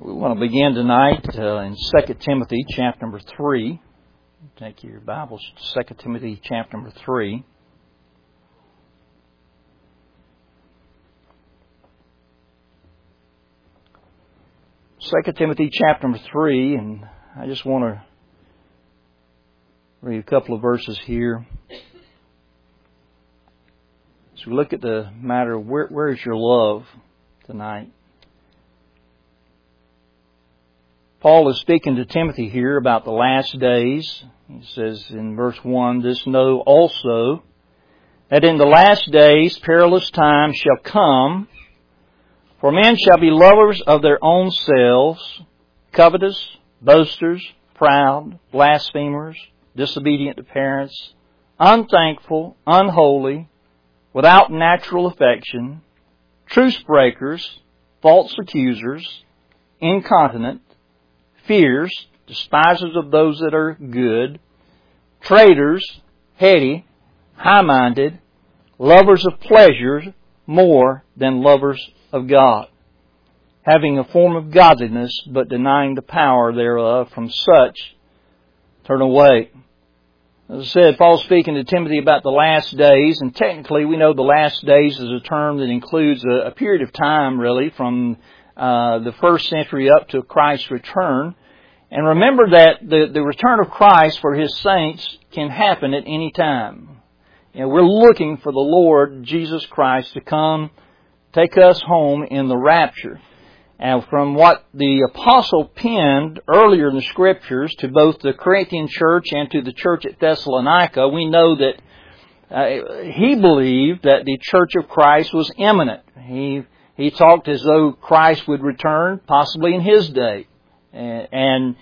We want to begin tonight in 2 Timothy chapter number 3. Take your Bibles to 2 Timothy chapter number 3. Second Timothy chapter number 3, and I just want to read a couple of verses here. So we look at the matter of where is your love tonight. Paul is speaking to Timothy here about the last days. He says in verse 1, "This know also, that in the last days perilous times shall come, for men shall be lovers of their own selves, covetous, boasters, proud, blasphemers, disobedient to parents, unthankful, unholy, without natural affection, truce breakers, false accusers, incontinent, fierce, despisers of those that are good, traitors, heady, high-minded, lovers of pleasures more than lovers of God, having a form of godliness, but denying the power thereof. From such turn away." As I said, Paul's speaking to Timothy about the last days, and technically we know the last days is a term that includes a period of time, really, from the first century up to Christ's return. And remember that the return of Christ for His saints can happen at any time. You know, we're looking for the Lord Jesus Christ to come take us home in the rapture. And from what the apostle penned earlier in the Scriptures to both the Corinthian church and to the church at Thessalonica, we know that he believed that the church of Christ was imminent. He talked as though Christ would return, possibly in his day. And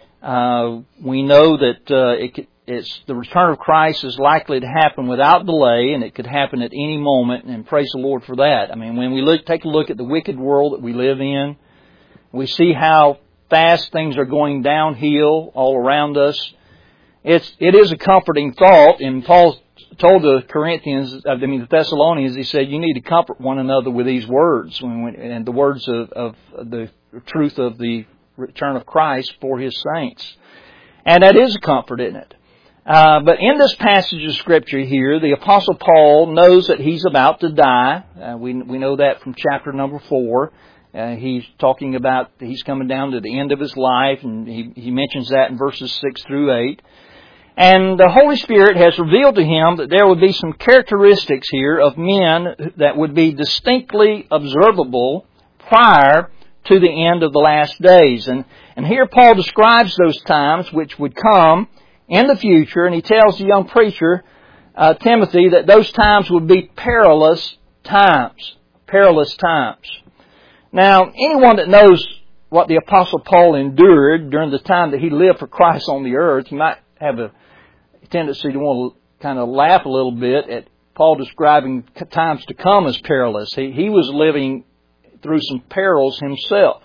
we know that the return of Christ is likely to happen without delay, and it could happen at any moment, and praise the Lord for that. I mean, when we take a look at the wicked world that we live in, we see how fast things are going downhill all around us. It is a comforting thought, and Paul told the the Thessalonians, he said, you need to comfort one another with these words, and the words of the truth of the return of Christ for His saints. And that is a comfort, isn't it? But in this passage of Scripture here, the Apostle Paul knows that he's about to die. We know that from chapter number 4. He's talking about he's coming down to the end of his life, and he mentions that in verses 6 through 8. And the Holy Spirit has revealed to him that there would be some characteristics here of men that would be distinctly observable prior to the end of the last days. And here Paul describes those times which would come in the future, and he tells the young preacher, Timothy, that those times would be perilous times. Perilous times. Now, anyone that knows what the Apostle Paul endured during the time that he lived for Christ on the earth, you might have a tendency to want to kind of laugh a little bit at Paul describing times to come as perilous. He was living through some perils himself.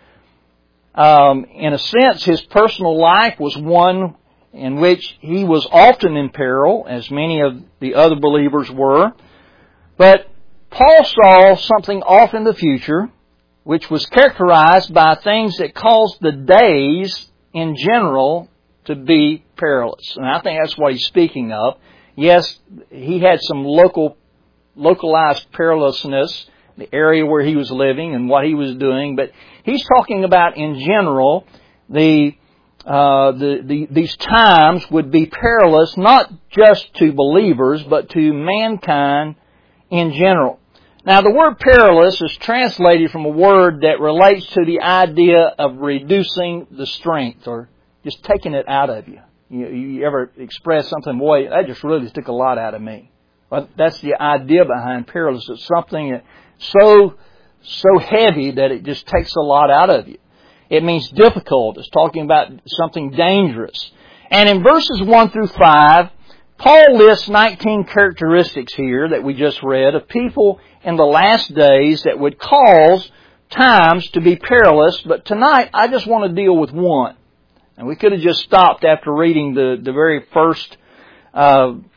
In a sense, his personal life was one in which he was often in peril, as many of the other believers were. But Paul saw something off in the future, which was characterized by things that caused the days in general to be perilous. And I think that's what he's speaking of. Yes, he had some localized perilousness, the area where he was living and what he was doing, but he's talking about in general these times would be perilous not just to believers but to mankind in general. Now, the word perilous is translated from a word that relates to the idea of reducing the strength or just taking it out of you. You ever express something, boy, that just really took a lot out of me. Well, that's the idea behind perilous. It's something that so heavy that it just takes a lot out of you. It means difficult. It's talking about something dangerous. And in verses 1 through 5, Paul lists 19 characteristics here that we just read of people in the last days that would cause times to be perilous. But tonight, I just want to deal with one. And we could have just stopped after reading the very first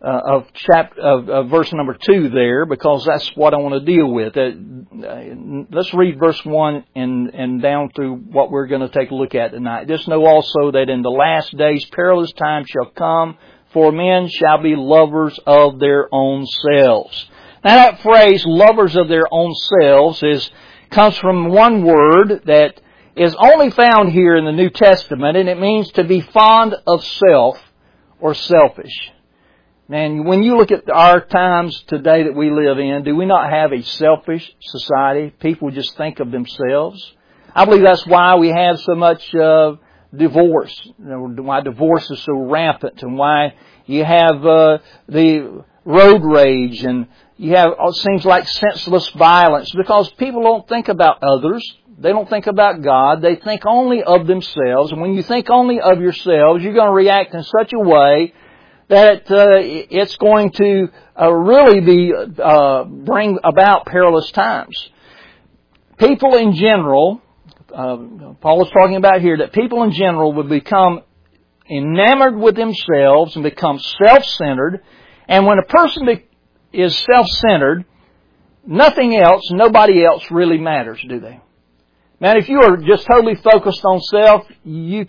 verse number 2 there, because that's what I want to deal with. Let's read verse 1 and down through what we're going to take a look at tonight. Just know also that in the last days perilous times shall come, for men shall be lovers of their own selves. Now that phrase, lovers of their own selves, comes from one word that is only found here in the New Testament, and it means to be fond of self or selfish. And when you look at our times today that we live in, do we not have a selfish society? People just think of themselves. I believe that's why we have so much divorce. Why divorce is so rampant, and why you have the road rage, and you have, it seems like, senseless violence, because people don't think about others. They don't think about God. They think only of themselves. And when you think only of yourselves, you're going to react in such a way that it's going to really bring about perilous times. People in general, Paul is talking about here, that people in general would become enamored with themselves and become self-centered. And when a person is self-centered, nothing else, nobody else really matters, do they? Man, if you are just totally focused on self, you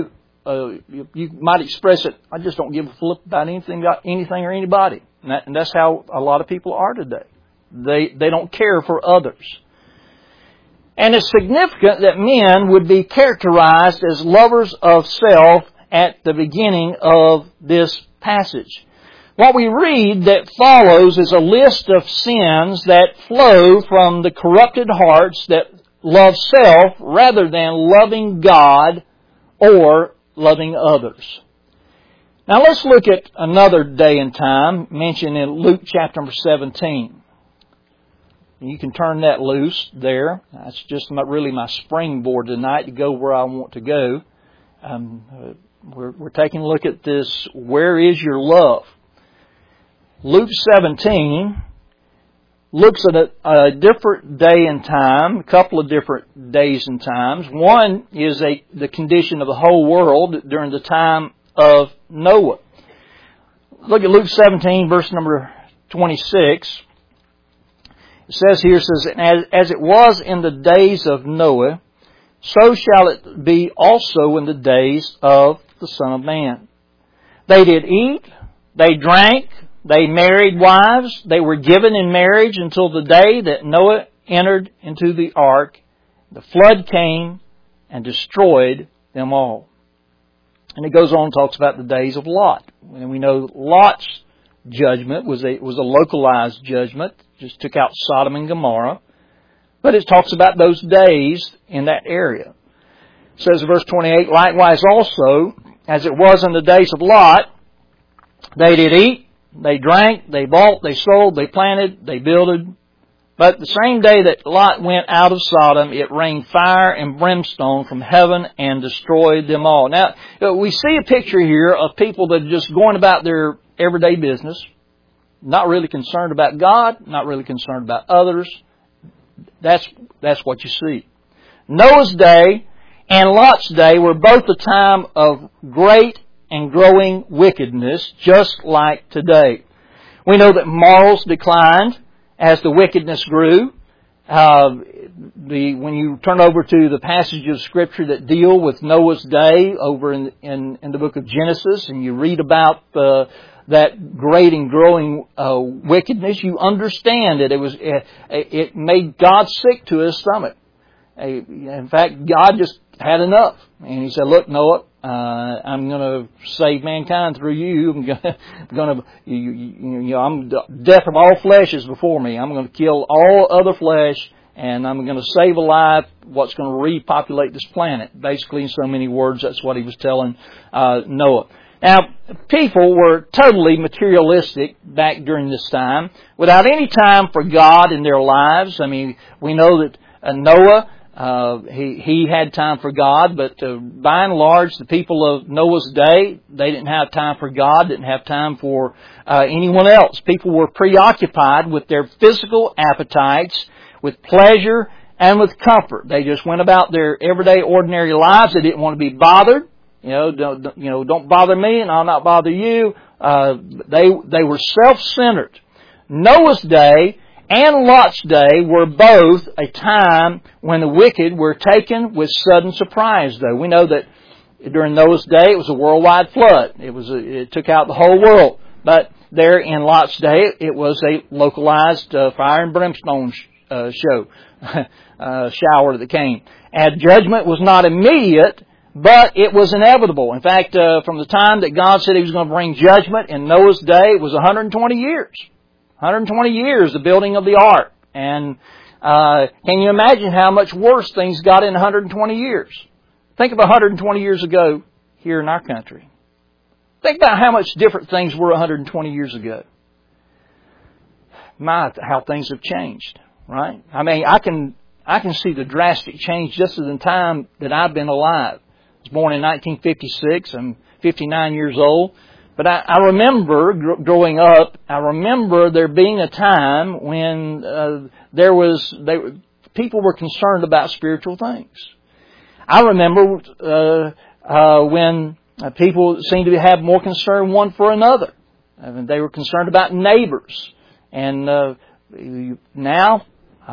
might express it, I just don't give a flip about anything or anybody. And that's how a lot of people are today. They don't care for others. And it's significant that men would be characterized as lovers of self at the beginning of this passage. What we read that follows is a list of sins that flow from the corrupted hearts that love self rather than loving God or loving others. Now let's look at another day and time mentioned in Luke chapter number 17. You can turn that loose there. That's just really my springboard tonight to go where I want to go. We're taking a look at this, where is your love? Luke 17 looks at a different day and time, a couple of different days and times. One is the condition of the whole world during the time of Noah. Look at Luke 17, verse number 26. It says here, as it was in the days of Noah, so shall it be also in the days of the Son of Man. They did eat, they drank, they married wives, they were given in marriage until the day that Noah entered into the ark. The flood came and destroyed them all. And it goes on and talks about the days of Lot. And we know Lot's judgment was a localized judgment, just took out Sodom and Gomorrah. But it talks about those days in that area. It says in verse 28, likewise also, as it was in the days of Lot, they did eat, they drank, they bought, they sold, they planted, they builded. But the same day that Lot went out of Sodom, it rained fire and brimstone from heaven and destroyed them all. Now, we see a picture here of people that are just going about their everyday business, not really concerned about God, not really concerned about others. That's what you see. Noah's day and Lot's day were both a time of great and growing wickedness, just like today. We know that morals declined as the wickedness grew. When you turn over to the passages of Scripture that deal with Noah's day over in the book of Genesis, and you read about that great and growing wickedness, you understand that it made God sick to his stomach. In fact, God just had enough, and He said, "Look, Noah, I'm going to save mankind through you. I'm death of all flesh is before me. I'm going to kill all other flesh, and I'm going to save alive what's going to repopulate this planet." Basically, in so many words, that's what He was telling Noah. Now, people were totally materialistic back during this time, without any time for God in their lives. I mean, we know that Noah, he had time for God, but by and large, the people of Noah's day, they didn't have time for God, didn't have time for anyone else. People were preoccupied with their physical appetites, with pleasure, and with comfort. They just went about their everyday, ordinary lives. They didn't want to be bothered. Don't bother me and I'll not bother you. They were self-centered. Noah's day and Lot's day were both a time when the wicked were taken with sudden surprise, though. We know that during Noah's day it was a worldwide flood. It took out the whole world. But there in Lot's day it was a localized fire and brimstone shower that came. And judgment was not immediate, but it was inevitable. In fact, from the time that God said He was going to bring judgment in Noah's day, it was 120 years. 120 years, the building of the ark. And can you imagine how much worse things got in 120 years? Think of 120 years ago here in our country. Think about how much different things were 120 years ago. How things have changed, right? I mean, I can see the drastic change just in the time that I've been alive. I was born in 1956. I'm 59 years old. But I remember growing up, I remember there being a time when people were concerned about spiritual things. I remember when people seemed to have more concern one for another. I mean, they were concerned about neighbors. And now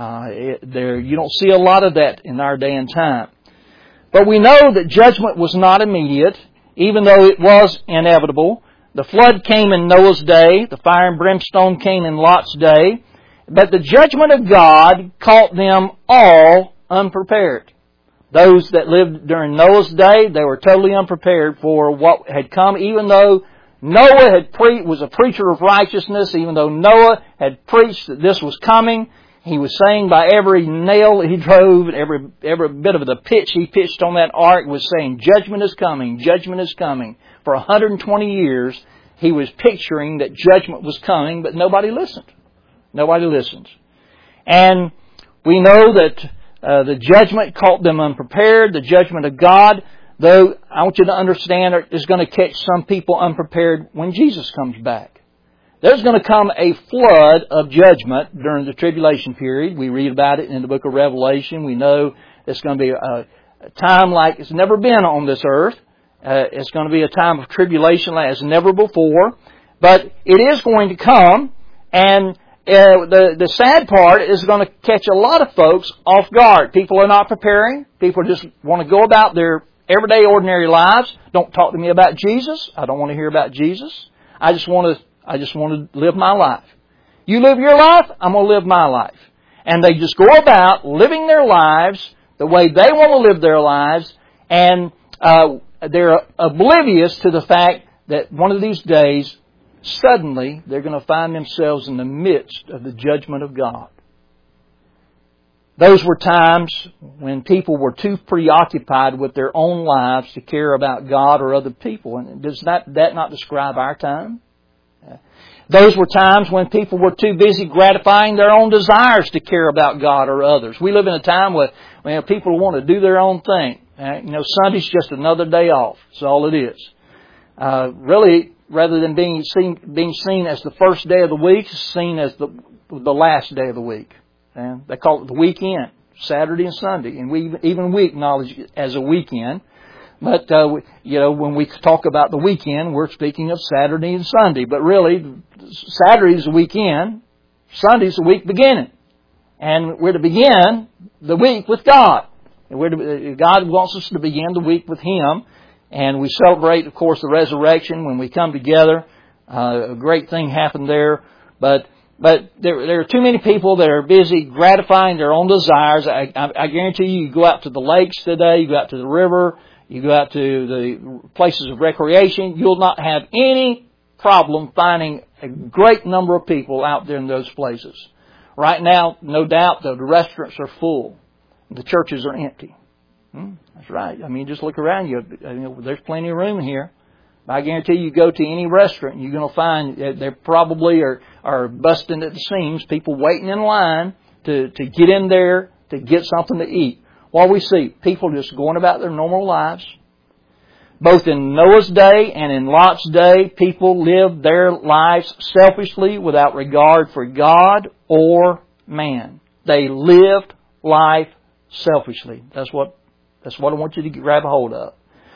you don't see a lot of that in our day and time. But we know that judgment was not immediate, even though it was inevitable. The flood came in Noah's day. The fire and brimstone came in Lot's day. But the judgment of God caught them all unprepared. Those that lived during Noah's day, they were totally unprepared for what had come, even though Noah was a preacher of righteousness, even though Noah had preached that this was coming. He was saying by every nail he drove, every bit of the pitch he pitched on that ark was saying, judgment is coming, judgment is coming. For 120 years, he was picturing that judgment was coming, but nobody listened. Nobody listened. And we know that the judgment caught them unprepared, the judgment of God, though I want you to understand, is going to catch some people unprepared when Jesus comes back. There's going to come a flood of judgment during the tribulation period. We read about it in the book of Revelation. We know it's going to be a time like it's never been on this earth. It's going to be a time of tribulation like as never before. But it is going to come, and the sad part is going to catch a lot of folks off guard. People are not preparing. People just want to go about their everyday, ordinary lives. Don't talk to me about Jesus. I don't want to hear about Jesus. I just want to live my life. You live your life, I'm going to live my life. And they just go about living their lives the way they want to live their lives, and they're oblivious to the fact that one of these days, suddenly, they're going to find themselves in the midst of the judgment of God. Those were times when people were too preoccupied with their own lives to care about God or other people. And does that not describe our time? Those were times when people were too busy gratifying their own desires to care about God or others. We live in a time where people want to do their own thing. Sunday's just another day off. That's all it is. Really, rather than being seen as the first day of the week, it's seen as the last day of the week. And they call it the weekend, Saturday and Sunday. And we acknowledge it as a weekend. But, when we talk about the weekend, we're speaking of Saturday and Sunday. But really, Saturday's the weekend, Sunday's the week beginning. And we're to begin the week with God. And God wants us to begin the week with Him. And we celebrate, of course, the resurrection when we come together. A great thing happened there. But there are too many people that are busy gratifying their own desires. I guarantee you go out to the lakes today, you go out to the river, you go out to the places of recreation, you'll not have any problem finding a great number of people out there in those places. Right now, no doubt, the restaurants are full. The churches are empty. That's right. I mean, just look around you. There's plenty of room here. I guarantee you go to any restaurant, you're going to find they probably are busting at the seams, people waiting in line to get in there to get something to eat. While we see people just going about their normal lives. Both in Noah's day and in Lot's day, people lived their lives selfishly without regard for God or man. They lived life selfishly. That's what I want you to grab a hold of.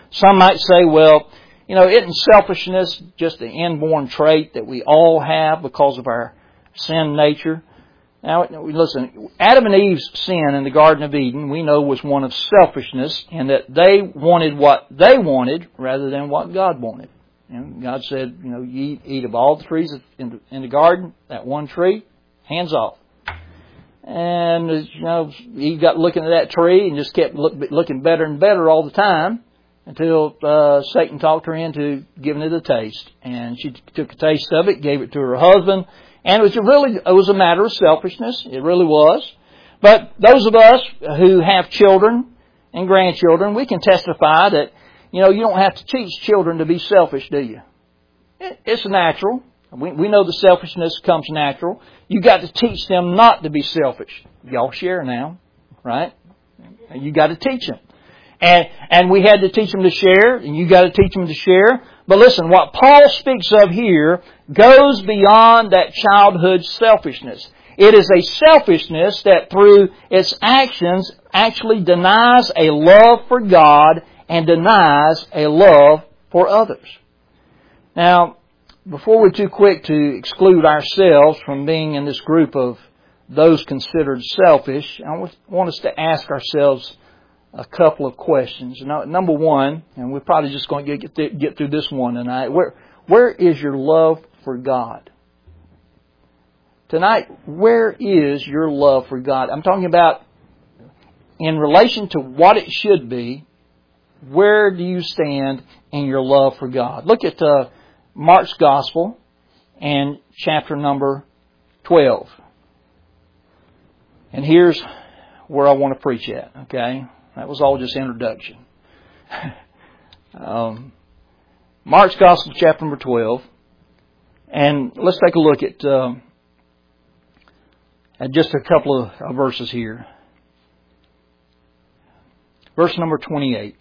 Some might say, well, isn't selfishness just an inborn trait that we all have because of our sin nature? Now, listen, Adam and Eve's sin in the Garden of Eden, we know, was one of selfishness, in that they wanted what they wanted rather than what God wanted. God said, you eat of all the trees in the garden, that one tree, hands off. And, Eve got looking at that tree and just kept looking better and better all the time until Satan talked her into giving it a taste. And she took a taste of it, gave it to her husband, and it was a matter of selfishness. It really was. But those of us who have children and grandchildren, we can testify that, you don't have to teach children to be selfish, do you? It's natural. We know that selfishness comes natural. You got to teach them not to be selfish. Y'all share now, right? You got to teach them. And we had to teach them to share, and you got to teach them to share. But listen, what Paul speaks of here goes beyond that childhood selfishness. It is a selfishness that through its actions actually denies a love for God and denies a love for others. Now, before we're too quick to exclude ourselves from being in this group of those considered selfish, I want us to ask ourselves a couple of questions. Now, number one, and we're probably just going to get through this one tonight. Where is your love for God? Tonight, where is your love for God? I'm talking about in relation to what it should be. Where do you stand in your love for God? Look at Mark's Gospel and chapter number 12. And here's where I want to preach at, okay? That was all just introduction. Mark's Gospel, chapter number 12. And let's take a look at just a couple of verses here. Verse number 28.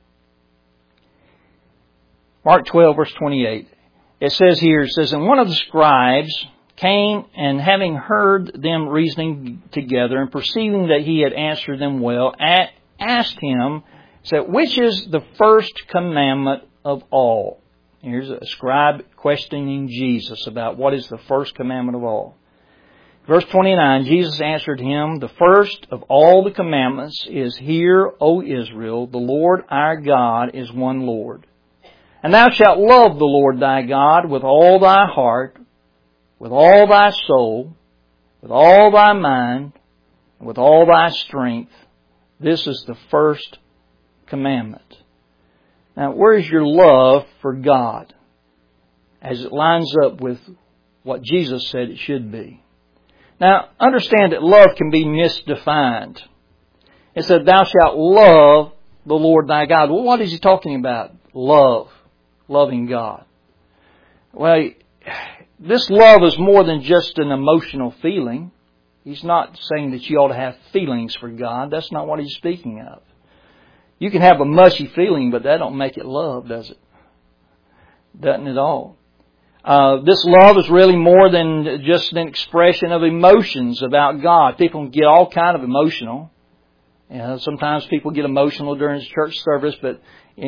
Mark 12, verse 28. It says here, and one of the scribes came, and having heard them reasoning together, and perceiving that he had answered them well, asked him, said, which is the first commandment of all? Here's a scribe questioning Jesus about what is the first commandment of all. Verse 29, Jesus answered him, the first of all the commandments is, Hear, O Israel, the Lord our God is one Lord. And thou shalt love the Lord thy God with all thy heart, with all thy soul, with all thy mind, and with all thy strength. This is the first commandment. Now, where is your love for God as it lines up with what Jesus said it should be? Now, understand that love can be misdefined. It said, thou shalt love the Lord thy God. Well, what is he talking about? Love. Loving God. Well, this love is more than just an emotional feeling. He's not saying that you ought to have feelings for God. That's not what he's speaking of. You can have a mushy feeling, but that don't make it love, does it? Doesn't at all. This love is really more than just an expression of emotions about God. People can get all kind of emotional. Sometimes people get emotional during church service, but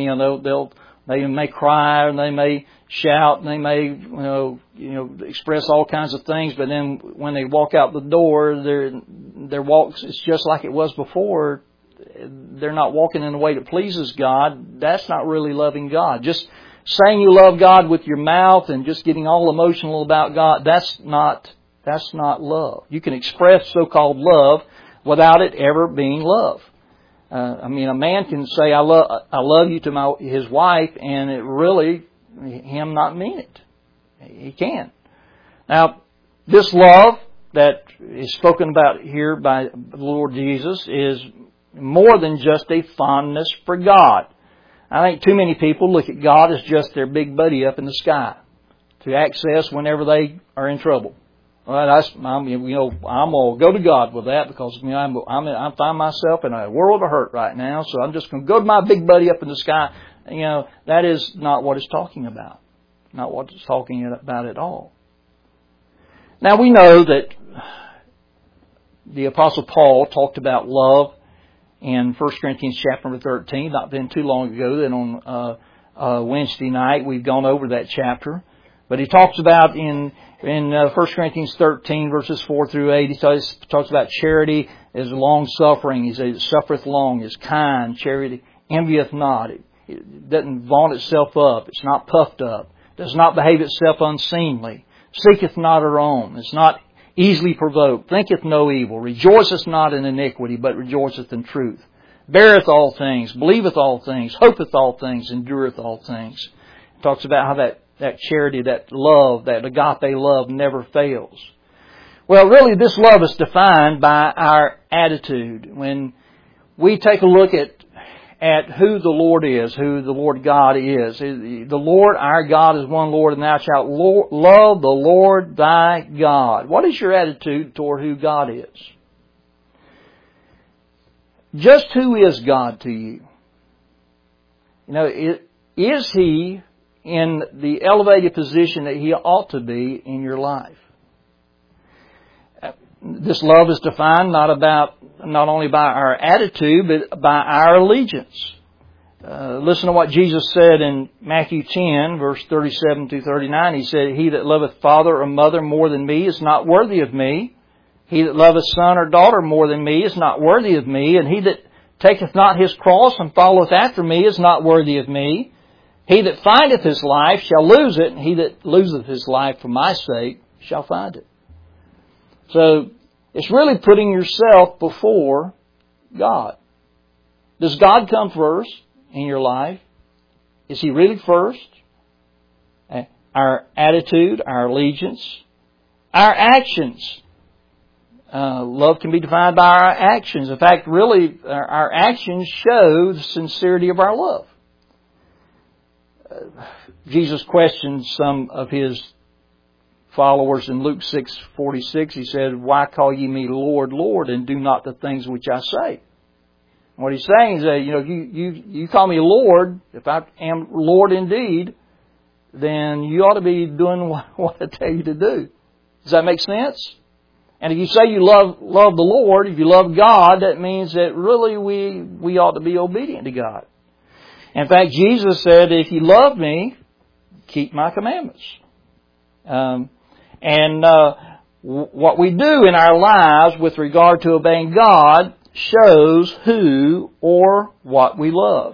they may cry and they may shout and they may express all kinds of things. But then when they walk out the door, their walk is just like it was before. They're not walking in a way that pleases God. That's not really loving God. Just saying you love God with your mouth and just getting all emotional about God, that's not love. You can express so-called love without it ever being love. A man can say, I love you to his wife, and it really, him not mean it. He can. Now, this love that is spoken about here by the Lord Jesus is more than just a fondness for God. I think too many people look at God as just their big buddy up in the sky to access whenever they are in trouble. Well, I'm going to go to God with that because I find myself in a world of hurt right now, so I'm just going to go to my big buddy up in the sky. That is not what it's talking about. Not what it's talking about at all. Now we know that the Apostle Paul talked about love in 1 Corinthians chapter number 13, not been too long ago. Then on Wednesday night we've gone over that chapter. But he talks about in 1 Corinthians 13 verses 4 through 8, he talks about charity is long-suffering. He says, it suffereth long, is kind. Charity envieth not. It doesn't vaunt itself up. It's not puffed up. Does not behave itself unseemly. Seeketh not her own. Is not easily provoked. Thinketh no evil. Rejoiceth not in iniquity, but rejoiceth in truth. Beareth all things. Believeth all things. Hopeth all things. Endureth all things. It talks about how that charity, that love, that agape love never fails. Well, really, this love is defined by our attitude. When we take a look at who the Lord is, who the Lord God is. The Lord, our God, is one Lord, and thou shalt love the Lord thy God. What is your attitude toward who God is? Just who is God to you? You know, is He in the elevated position that He ought to be in your life? This love is defined not only by our attitude, but by our allegiance. Listen to what Jesus said in Matthew 10, verse 37 through 39. He said, he that loveth father or mother more than me is not worthy of me. He that loveth son or daughter more than me is not worthy of me. And he that taketh not his cross and followeth after me is not worthy of me. He that findeth his life shall lose it, and he that loseth his life for my sake shall find it. So, it's really putting yourself before God. Does God come first in your life? Is He really first? Our attitude, our allegiance, our actions. Love can be defined by our actions. In fact, really, our actions show the sincerity of our love. Jesus questioned some of His followers in Luke 6:46. He said, why call ye me Lord, Lord, and do not the things which I say? What He's saying is that, you call me Lord, if I am Lord indeed, then you ought to be doing what I tell you to do. Does that make sense? And if you say you love the Lord, if you love God, that means that really we ought to be obedient to God. In fact, Jesus said, if you love me, keep my commandments. What we do in our lives with regard to obeying God shows who or what we love.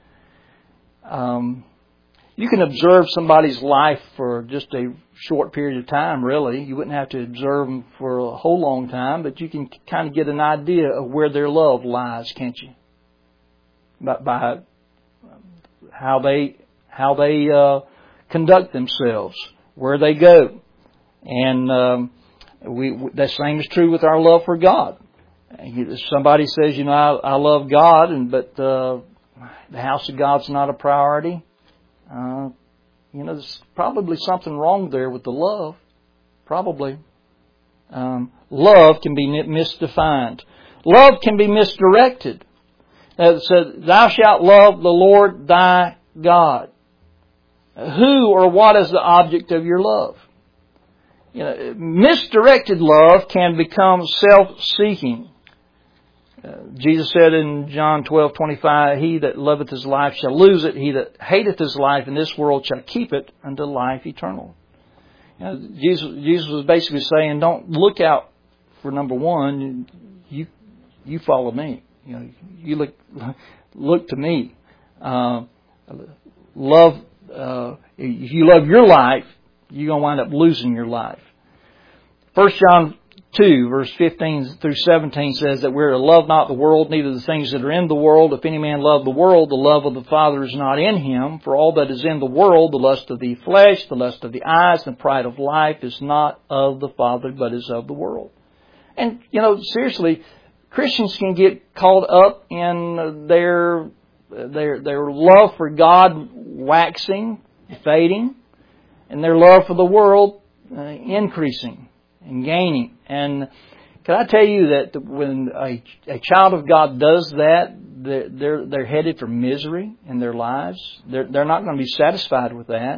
You can observe somebody's life for just a short period of time, really. You wouldn't have to observe them for a whole long time, but you can kind of get an idea of where their love lies, can't you? By how they conduct themselves, where they go. And the same is true with our love for God. Somebody says, I love God, but the house of God's not a priority. There's probably something wrong there with the love. Probably. Love can be misdefined. Love can be misdirected. It says, thou shalt love the Lord thy God. Who or what is the object of your love? Misdirected love can become self-seeking. Jesus said in John 12:25, he that loveth his life shall lose it. He that hateth his life in this world shall keep it unto life eternal. Jesus was basically saying, don't look out for number one. You follow me. You look to me. Love. If you love your life, you're going to wind up losing your life. 1 John 2, verse 15 through 17 says that we're to love not the world, neither the things that are in the world. If any man love the world, the love of the Father is not in him. For all that is in the world, the lust of the flesh, the lust of the eyes, and the pride of life is not of the Father, but is of the world. And, seriously, Christians can get caught up in their love for God waxing, fading, and their love for the world increasing and gaining. And can I tell you that when a child of God does that, they're headed for misery in their lives. They're not going to be satisfied with that.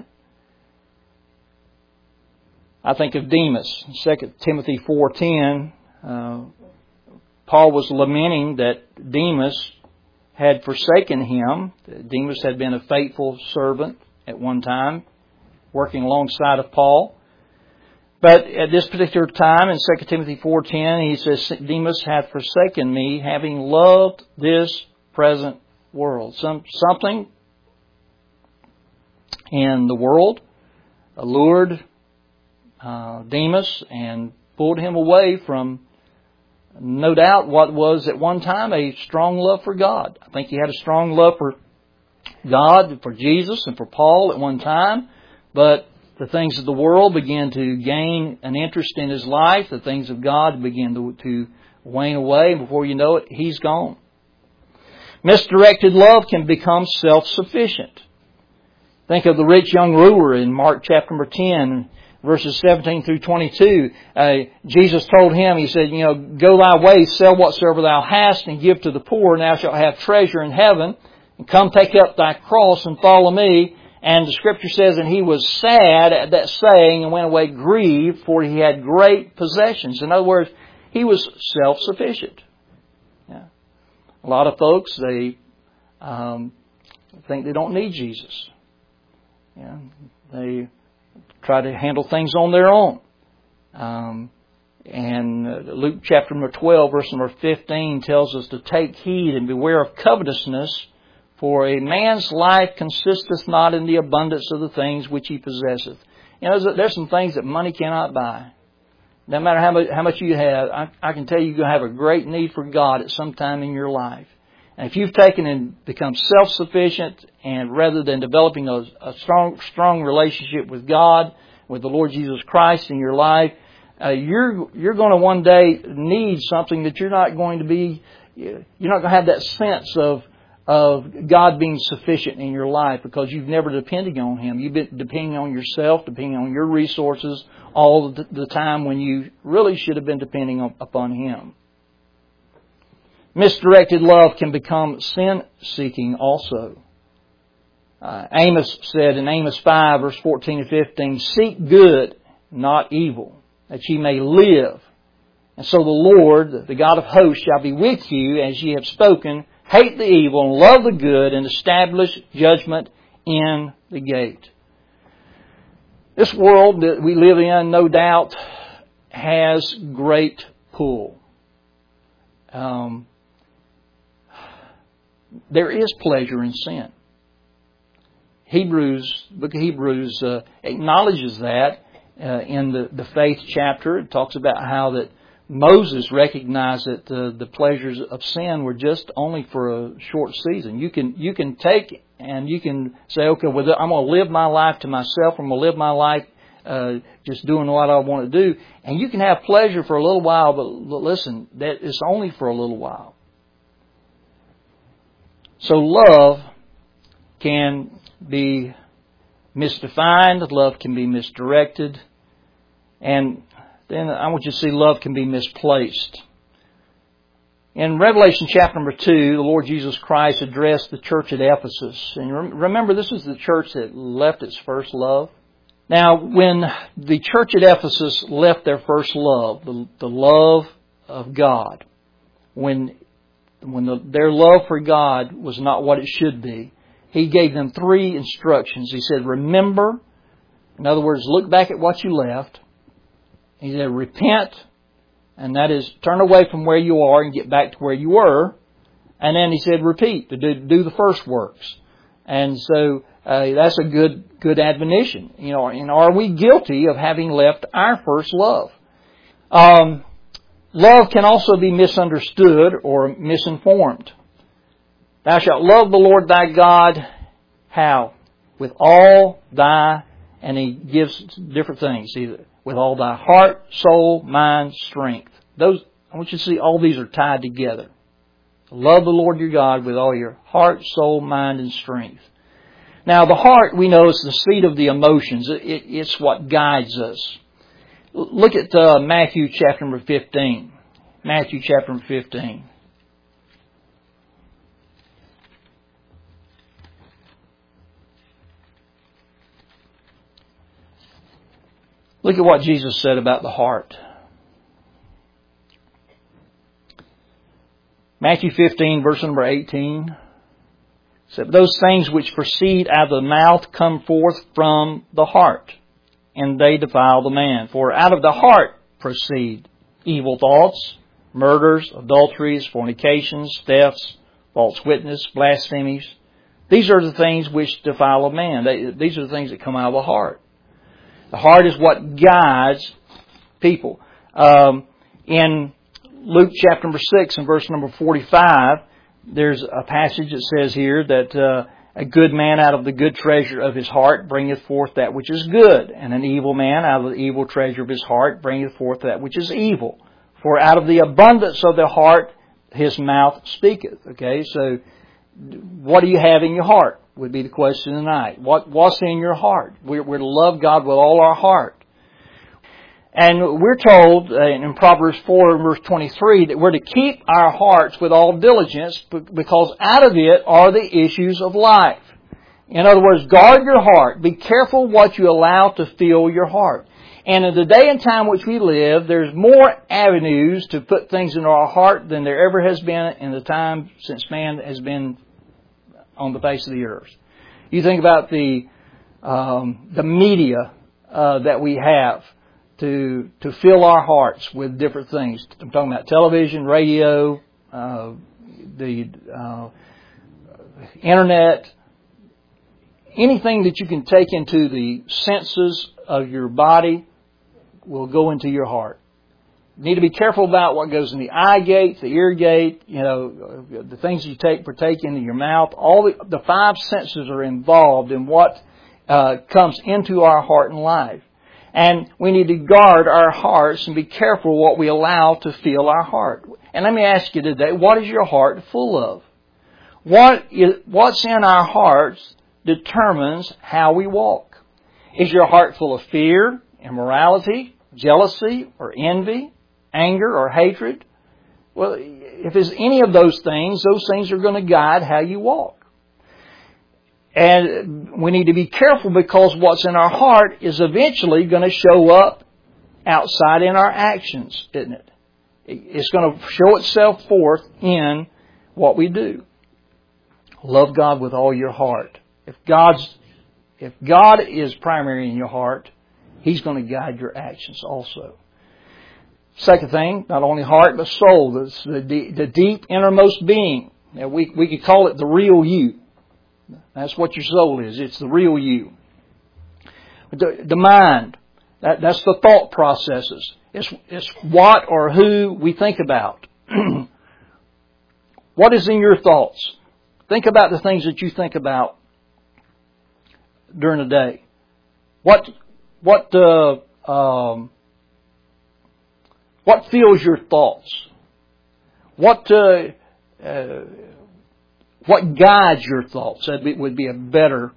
I think of Demas, 2 Timothy 4:10. Paul was lamenting that Demas had forsaken him. Demas had been a faithful servant at one time, working alongside of Paul. But at this particular time, in 2 Timothy 4:10, he says, Demas hath forsaken me, having loved this present world. Something in the world allured Demas and pulled him away from, no doubt, what was at one time a strong love for God. I think he had a strong love for God, for Jesus, and for Paul at one time. But the things of the world began to gain an interest in his life. The things of God began to wane away. And before you know it, he's gone. Misdirected love can become self-sufficient. Think of the rich young ruler in Mark chapter number 10, verses 17 through 22. Jesus told him, He said, go thy way, sell whatsoever thou hast, and give to the poor, and thou shalt have treasure in heaven. And come take up thy cross and follow me. And the Scripture says, and he was sad at that saying and went away grieved, for he had great possessions. In other words, he was self-sufficient. Yeah. A lot of folks, they think they don't need Jesus. Yeah. They try to handle things on their own. And Luke chapter number 12, verse number 15 tells us to take heed and beware of covetousness, for a man's life consisteth not in the abundance of the things which he possesseth. There's some things that money cannot buy. No matter how much you have, I can tell you you're going to have a great need for God at some time in your life. And if you've taken and become self-sufficient, and rather than developing a strong relationship with God, with the Lord Jesus Christ in your life, you're going to one day need something that you're not going to have that sense of God being sufficient in your life, because you've never depended on Him. You've been depending on yourself, depending on your resources all the time, when you really should have been depending upon Him. Misdirected love can become sin-seeking also. Amos said in Amos 5, verse 14 and 15, seek good, not evil, that ye may live. And so the Lord, the God of hosts, shall be with you as ye have spoken. Hate the evil and love the good, and establish judgment in the gate. This world that we live in, no doubt, has great pull. There is pleasure in sin. Book of Hebrews acknowledges that in the faith chapter. It talks about how that Moses recognized that the pleasures of sin were just only for a short season. You can take and you can say, okay, well, I'm going to live my life to myself. I'm going to live my life just doing what I want to do. And you can have pleasure for a little while, but listen, that is only for a little while. So love can be misdefined. Love can be misdirected. And then I want you to see love can be misplaced. In Revelation chapter number 2, the Lord Jesus Christ addressed the church at Ephesus. And remember, this is the church that left its first love. Now, when the church at Ephesus left their first love, the love of God, when their love for God was not what it should be, He gave them 3 instructions. He said, remember, in other words, look back at what you left. He said, repent, and that is turn away from where you are and get back to where you were. And then He said, repeat, to do the first works. And so that's a good admonition. And are we guilty of having left our first love? Love can also be misunderstood or misinformed. Thou shalt love the Lord thy God. How? With all thy, and He gives different things. Either with all thy heart, soul, mind, strength. I want you to see all these are tied together. Love the Lord your God with all your heart, soul, mind, and strength. Now the heart, we know, is the seat of the emotions. It's what guides us. Look at Matthew chapter number 15. Matthew chapter number 15. Look at what Jesus said about the heart. Matthew 15, verse number 18. Said, those things which proceed out of the mouth come forth from the heart, and they defile the man. For out of the heart proceed evil thoughts, murders, adulteries, fornications, thefts, false witness, blasphemies. These are the things which defile a man. These are the things that come out of the heart. The heart is what guides people. In Luke chapter number 6 and verse number 45, there's a passage that says here that a good man out of the good treasure of his heart bringeth forth that which is good, and an evil man out of the evil treasure of his heart bringeth forth that which is evil. For out of the abundance of the heart his mouth speaketh. Okay, so what do you have in your heart would be the question tonight. What's in your heart? We're to love God with all our heart. And we're told in Proverbs 4 verse 23 that we're to keep our hearts with all diligence because out of it are the issues of life. In other words, guard your heart. Be careful what you allow to fill your heart. And in the day and time which we live, there's more avenues to put things into our heart than there ever has been in the time since man has been on the face of the earth. You think about the media that we have to fill our hearts with different things. I'm talking about television, radio, the internet, anything that you can take into the senses of your body will go into your heart. You need to be careful about what goes in the eye gate, the ear gate, the things you partake into your mouth. All the five senses are involved in what comes into our heart and life. And we need to guard our hearts and be careful what we allow to fill our heart. And let me ask you today, what is your heart full of? What's in our hearts determines how we walk. Is your heart full of fear, immorality, jealousy, or envy, anger, or hatred? Well, if it's any of those things are going to guide how you walk. And we need to be careful because what's in our heart is eventually going to show up outside in our actions, isn't it? It's going to show itself forth in what we do. Love God with all your heart. If God is primary in your heart, He's going to guide your actions also. Second thing, not only heart but soul, the deep innermost being. Now, we could call it the real you. That's what your soul is. It's the real you. The mind, that's the thought processes. It's what or who we think about. What is in your thoughts? Think about the things that you think about during the day. What fills your thoughts? What guides your thoughts? That would be a better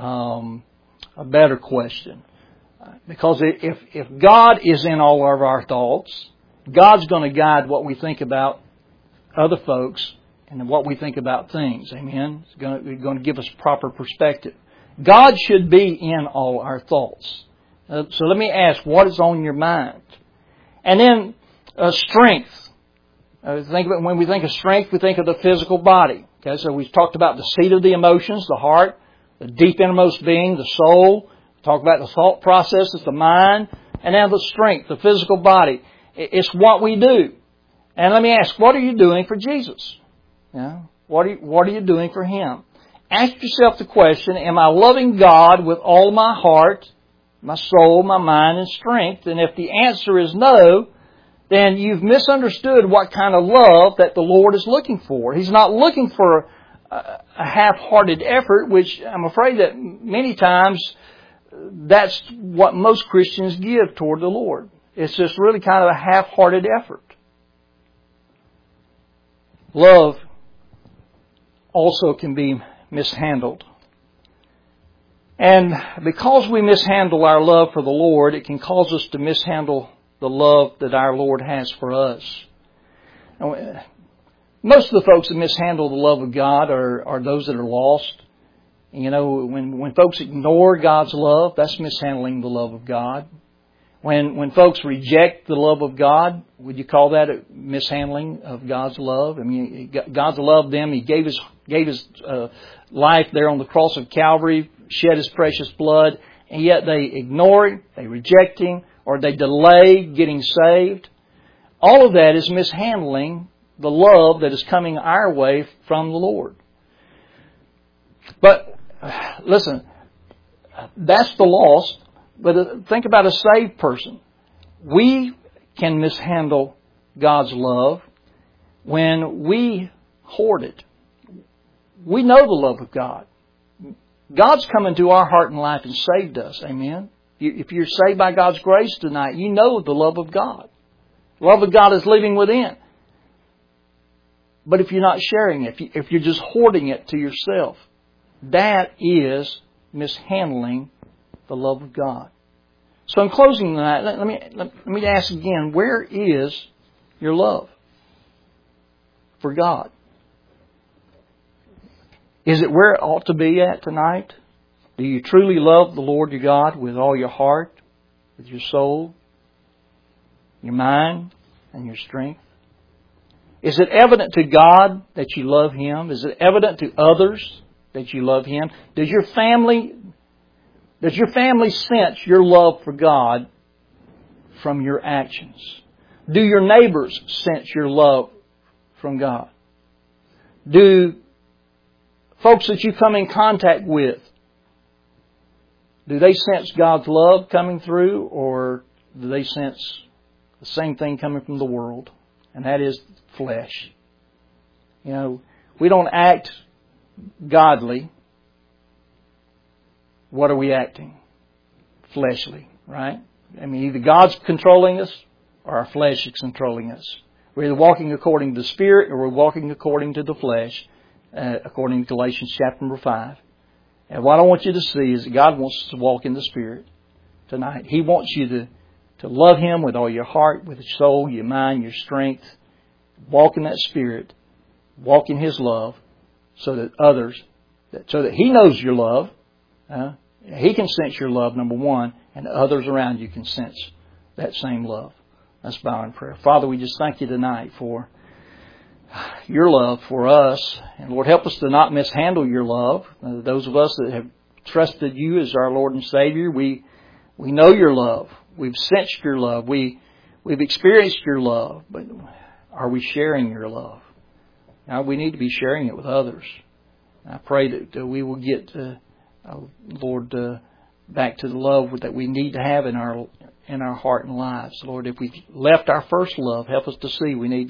question. Because if God is in all of our thoughts, God's going to guide what we think about other folks and what we think about things. Amen? It's going to give us proper perspective. God should be in all our thoughts. So let me ask, what is on your mind? And then strength. When we think of strength, we think of the physical body. Okay, so we've talked about the seat of the emotions, the heart, the deep innermost being, the soul. Talk about the thought processes, the mind, and now the strength, the physical body. It's what we do. And let me ask, what are you doing for Jesus? Yeah, what are you doing for Him? Ask yourself the question, am I loving God with all my heart, my soul, my mind, and strength? And if the answer is no, then you've misunderstood what kind of love that the Lord is looking for. He's not looking for a half-hearted effort, which I'm afraid that many times that's what most Christians give toward the Lord. It's just really kind of a half-hearted effort. Love also can be mishandled. And because we mishandle our love for the Lord, it can cause us to mishandle the love that our Lord has for us. Most of the folks that mishandle the love of God are those that are lost. You know, when folks ignore God's love, that's mishandling the love of God. When folks reject the love of God, would you call that a mishandling of God's love? I mean, God's loved them. He gave His life there on the cross of Calvary, shed His precious blood, and yet they ignore Him, they reject Him, or they delay getting saved. All of that is mishandling the love that is coming our way from the Lord. But, listen, that's the lost. But think about a saved person. We can mishandle God's love when we hoard it. We know the love of God. God's come into our heart and life and saved us. Amen. If you're saved by God's grace tonight, you know the love of God. The love of God is living within. But if you're not sharing it, if you're just hoarding it to yourself, that is mishandling the love of God. So in closing tonight, let me ask again, where is your love for God? Is it where it ought to be at tonight? Do you truly love the Lord your God with all your heart, with your soul, your mind, and your strength? Is it evident to God that you love Him? Is it evident to others that you love Him? Does your family sense your love for God from your actions? Do your neighbors sense your love from God? Do folks that you come in contact with, do they sense God's love coming through, or do they sense the same thing coming from the world? And that is flesh. You know, we don't act godly. What are we acting? Fleshly, right? I mean, either God's controlling us or our flesh is controlling us. We're either walking according to the Spirit or we're walking according to the flesh, according to Galatians chapter number 5. And what I want you to see is that God wants us to walk in the Spirit tonight. He wants you to love Him with all your heart, with your soul, your mind, your strength. Walk in that Spirit. Walk in His love so that He knows your love. He can sense your love, number one, and others around you can sense that same love. Let's bow in prayer. Father, we just thank You tonight for Your love for us. And Lord, help us to not mishandle Your love. Those of us that have trusted You as our Lord and Savior, we know Your love. We've sensed Your love. We've experienced Your love. But are we sharing Your love? Now, we need to be sharing it with others. I pray that we will get, Lord, back to the love that we need to have in our heart and lives. Lord, if we left our first love, help us to see we need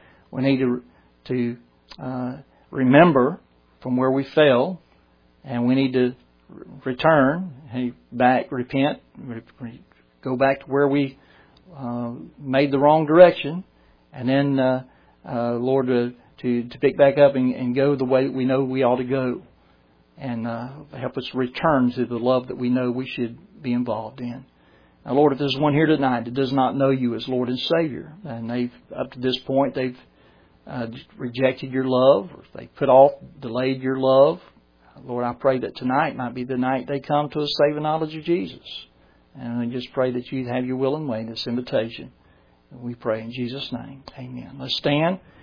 to remember from where we fell, and we need to return back, repent, go back to where we made the wrong direction, and then, Lord, to pick back up and go the way that we know we ought to go. And help us return to the love that we know we should be involved in. Now, Lord, if there's one here tonight that does not know You as Lord and Savior, and they've, up to this point, they've rejected Your love, or they put off, delayed Your love, Lord, I pray that tonight might be the night they come to a saving knowledge of Jesus. And I just pray that You'd have Your will and way in this invitation. And we pray in Jesus' name. Amen. Let's stand.